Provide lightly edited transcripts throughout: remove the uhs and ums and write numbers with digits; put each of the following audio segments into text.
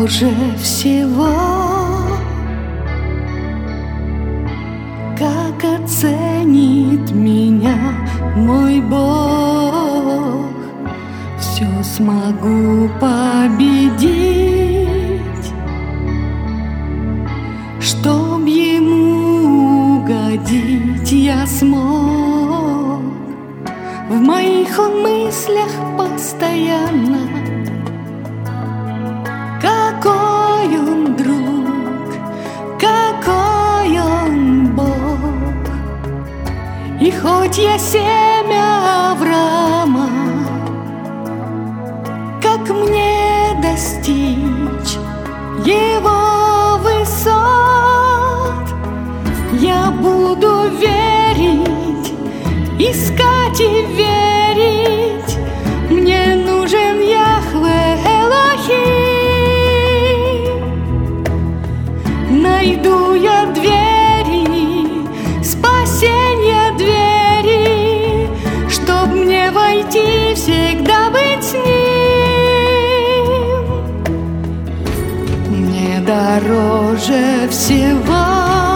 дороже всего. Как оценит меня мой Бог, все смогу победить, чтоб Ему угодить я смог. В моих Он мыслях постоянно. Какой Он друг, какой Он Бог. И хоть я семя Авраама, как мне достичь Его высот? Я буду верить, искать и верить. Мне нужен Яхве Элохим. Найду я двери, спасенья двери, чтоб мне войти, всегда быть с Ним. Мне дороже всего.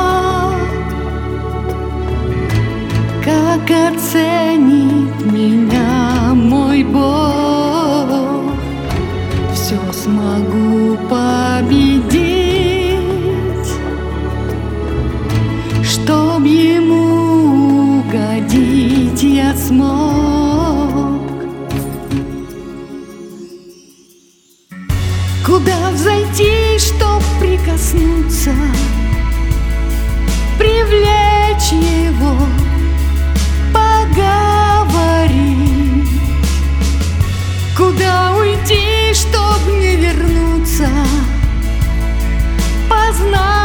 Как оценит меня мой Бог, все смогу победить, чтоб Ему угодить я смог. Куда взойти, чтоб прикоснуться, привлечь Его, поговорить? Куда уйти, чтоб не вернуться, познать